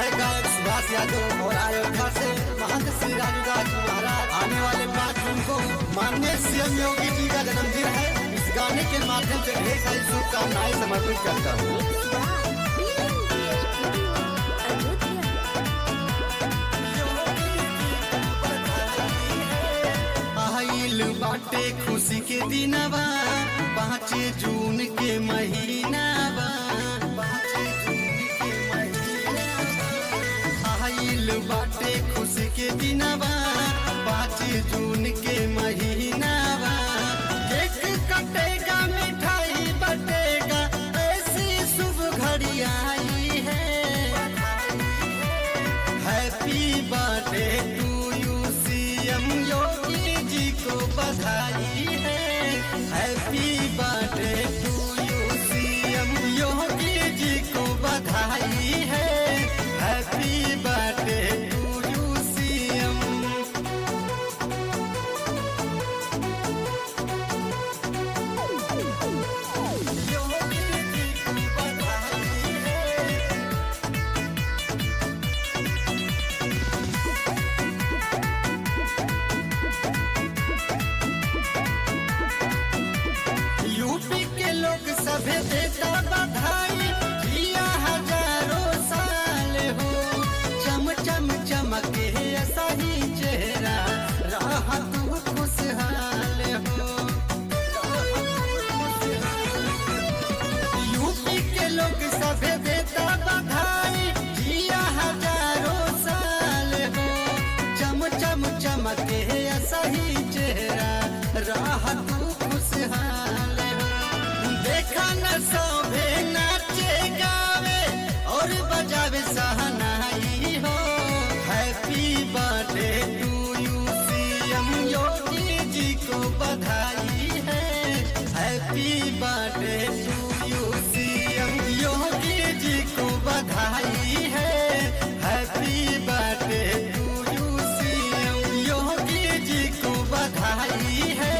मैं गायक सुभाष यादव और अयोध्या से महंत श्री राजूदास महाराज आने वाले 5 जून को माननीय सीएम योगी जी का जन्मदिन है। इस गाने के माध्यम से ढेर सारी शुभकामनाएं समर्पित करता हूँ। बाटे खुशी के दिनवा 5 जून के महीनावा, आइल बाटे खुशी के दिनवा 5 जून के महीनावा। केक कटेगा मिठाई बटेगा ऐसी शुभ घड़ी आई है। Happy birthday to you CM Yogi ji को बधाई है। Happy birthday to you CM Yogi ji को बधाई है। Happy birthday to you CM. लोग सभे देता बधाई, जिया हजारों साल हो। चम चम चमके ऐसा ही चेहरा रहा तू खुशहाल हो। यूपी के लोग सभे देता बधाई, जिया हजारों साल हो। चम चम चमके ऐसा ही चेहरा रहा तू खुशहाल हो। देखा न सभे नाचे गावे और बजावे सहनाई हो। Happy birthday to you CM Yogi ji को बधाई है। Happy birthday to you CM Yogi ji को बधाई है। Happy birthday to you CM Yogi ji को बधाई है।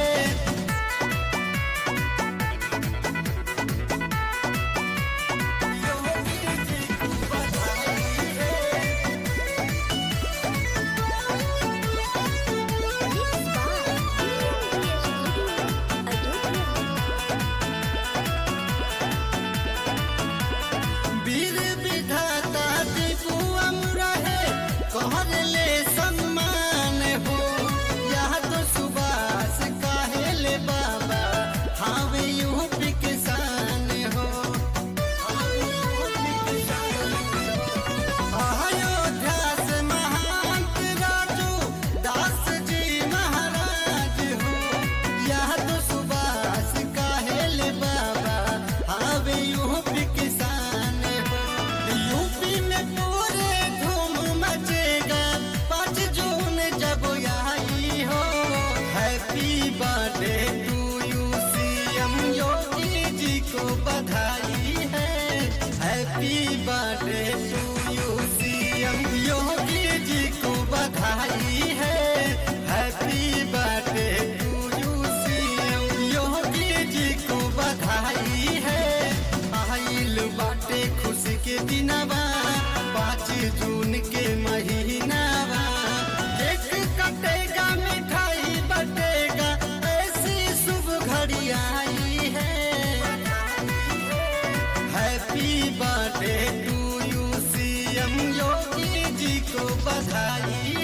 कहर ले सम्मान हो, यह तो सुभाष काहेले बाबा हावे यूपी किसान हो। अयोध्या से महंत राजूदास जी महाराज हो, यह तो सुभाष काहेले बाबा हावे यूपी किसान हो। यूपी में पूरे मचेगा 5 जून जब आई हो। Happy birthday to you CM Yogi ji को बधाई है। Happy birthday to you CM Yogi ji को बधाई है। Happy birthday to you CM Yogi ji को बधाई है। आइल बाटे खुशी के दिनवा 5 जून के महीनावा। केक कटेगा मिठाई बटेगा ऐसी शुभ घड़ी आई है। Happy birthday to you CM Yogi ji को बधाई